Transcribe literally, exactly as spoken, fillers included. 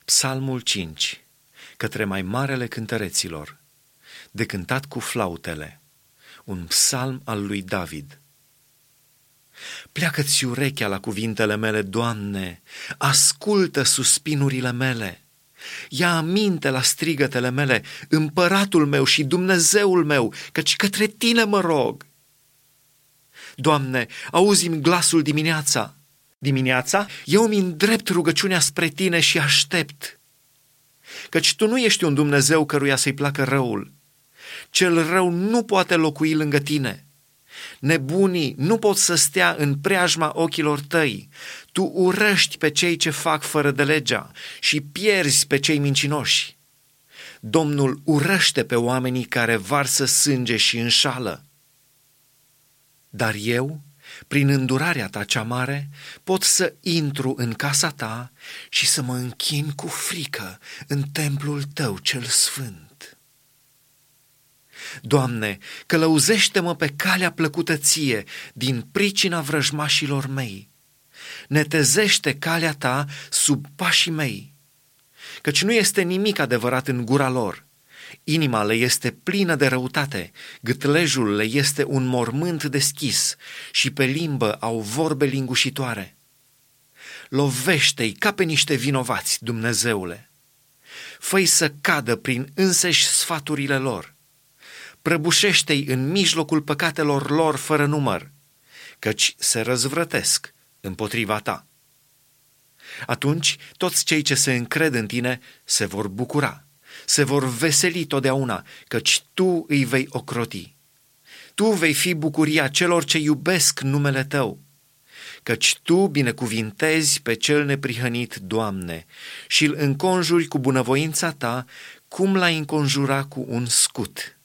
Psalmul cinci, către mai marele cântăreților, de cântat cu flautele, un psalm al lui David. Pleacă-ți urechea la cuvintele mele, Doamne, ascultă suspinurile mele, ia aminte la strigătele mele, Împăratul meu și Dumnezeul meu, căci către Tine mă rog. Doamne, auzi-mi glasul dimineața. Dimineața eu îmi îndrept rugăciunea spre Tine și aștept, căci Tu nu ești un Dumnezeu căruia să-i placă răul. Cel rău nu poate locui lângă Tine. Nebunii nu pot să stea în preajma ochilor Tăi. Tu urăști pe cei ce fac fără de legea și pierzi pe cei mincinoși. Domnul urăște pe oamenii care varsă sânge și înșală. Dar eu, prin îndurarea Ta cea mare, pot să intru în casa Ta și să mă închin cu frică în templul Tău cel sfânt. Doamne, călăuzește-mă pe calea plăcută Ție din pricina vrăjmașilor mei. Netezește calea Ta sub pașii mei, căci nu este nimic adevărat în gura lor. Inima le este plină de răutate, gâtlejul le este un mormânt deschis și pe limbă au vorbe lingușitoare. Lovește-i ca pe niște vinovați, Dumnezeule. Fă-i să cadă prin înseși sfaturile lor. Prăbușește-i în mijlocul păcatelor lor fără număr, căci se răzvrătesc împotriva Ta. Atunci toți cei ce se încred în Tine se vor bucura, se vor veseli totdeauna, căci Tu îi vei ocroti. Tu vei fi bucuria celor ce iubesc numele Tău, căci Tu binecuvintezi pe cel neprihănit, Doamne, și îl înconjuri cu bunăvoința Ta, cum l-ai înconjura cu un scut.